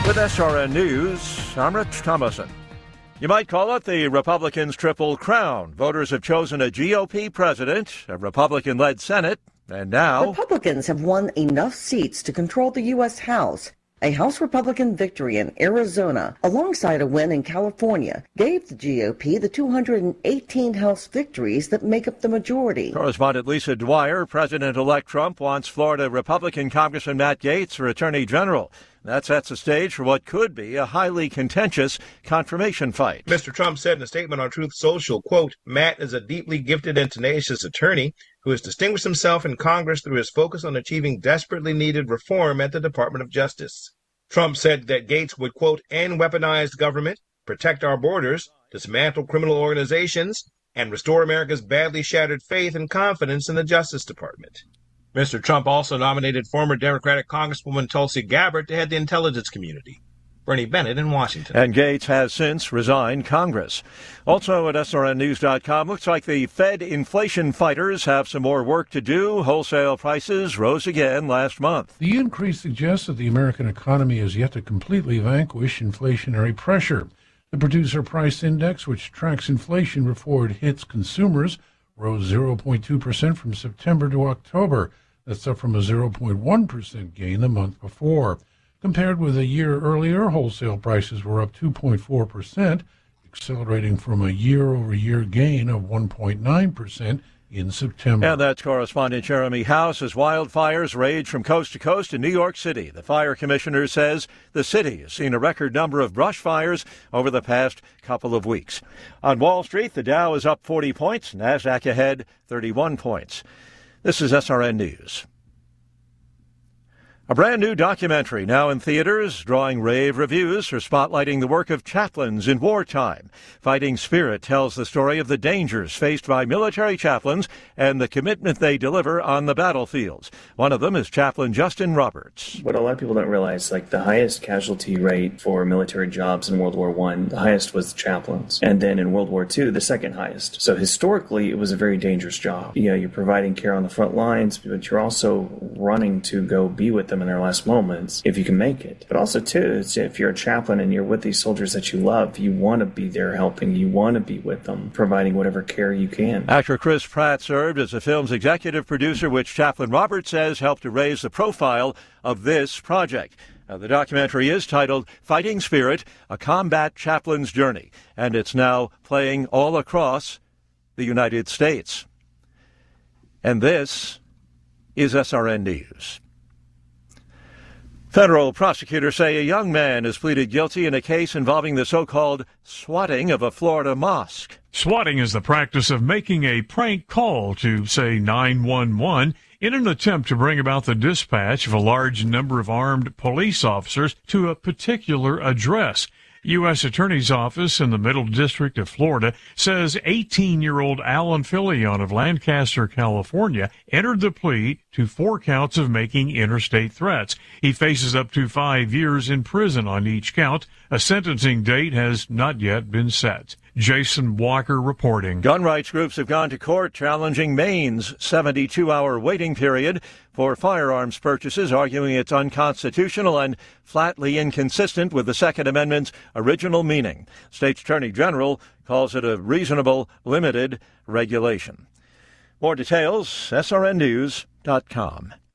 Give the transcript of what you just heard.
With SRN News, I'm Rich Thomason. You might call it the Republicans' Triple Crown. Voters have chosen a GOP president, a Republican-led Senate, and now Republicans have won enough seats to control the U.S. House. A House Republican victory in Arizona, alongside a win in California, gave the GOP the 218 House victories that make up the majority. Correspondent Lisa Dwyer, President-elect Trump wants Florida Republican Congressman Matt Gaetz for Attorney General. That sets the stage for what could be a highly contentious confirmation fight. Mr. Trump said in a statement on Truth Social, quote, Matt is a deeply gifted and tenacious attorney who has distinguished himself in Congress through his focus on achieving desperately needed reform at the Department of Justice. Trump said that Gaetz would, quote, end weaponized government, protect our borders, dismantle criminal organizations, and restore America's badly shattered faith and confidence in the Justice Department. Mr. Trump also nominated former Democratic Congresswoman Tulsi Gabbard to head the intelligence community. Bernie Bennett in Washington. And Gaetz has since resigned Congress. Also at SRNnews.com, looks like the Fed inflation fighters have some more work to do. Wholesale prices rose again last month. The increase suggests that the American economy has yet to completely vanquish inflationary pressure. The Producer Price Index, which tracks inflation before it hits consumers, rose 0.2% from September to October. That's up from a 0.1% gain the month before. Compared with a year earlier, wholesale prices were up 2.4%, accelerating from a year-over-year gain of 1.9% in September. And that's correspondent Jeremy House as wildfires rage from coast to coast in New York City. The fire commissioner says the city has seen a record number of brush fires over the past couple of weeks. On Wall Street, the Dow is up 40 points, NASDAQ ahead 31 points. This is SRN News. A brand new documentary now in theaters, drawing rave reviews for spotlighting the work of chaplains in wartime. Fighting Spirit tells the story of the dangers faced by military chaplains and the commitment they deliver on the battlefields. One of them is Chaplain Justin Roberts. What a lot of people don't realize, like the highest casualty rate for military jobs in World War I, the highest was the chaplains. And then in World War II, the second highest. So historically, it was a very dangerous job. You know, you're providing care on the front lines, but you're also running to go be with them in their last moments, if you can make it. But also, too, if you're a chaplain and you're with these soldiers that you love, you want to be there helping. You want to be with them, providing whatever care you can. Actor Chris Pratt served as the film's executive producer, which Chaplain Roberts says helped to raise the profile of this project. Now, the documentary is titled Fighting Spirit, A Combat Chaplain's Journey, and it's now playing all across the United States. And this is SRN News. Federal prosecutors say a young man has pleaded guilty in a case involving the so-called swatting of a Florida mosque. Swatting is the practice of making a prank call to, say, 911 in an attempt to bring about the dispatch of a large number of armed police officers to a particular address. U.S. Attorney's Office in the Middle District of Florida says 18-year-old Alan Filion of Lancaster, California, entered the plea to 4 counts of making interstate threats. He faces up to 5 years in prison on each count. A sentencing date has not yet been set. Jason Walker reporting. Gun rights groups have gone to court challenging Maine's 72-hour waiting period for firearms purchases, arguing it's unconstitutional and flatly inconsistent with the Second Amendment's original meaning. State Attorney General calls it a reasonable, limited regulation. More details, srnnews.com.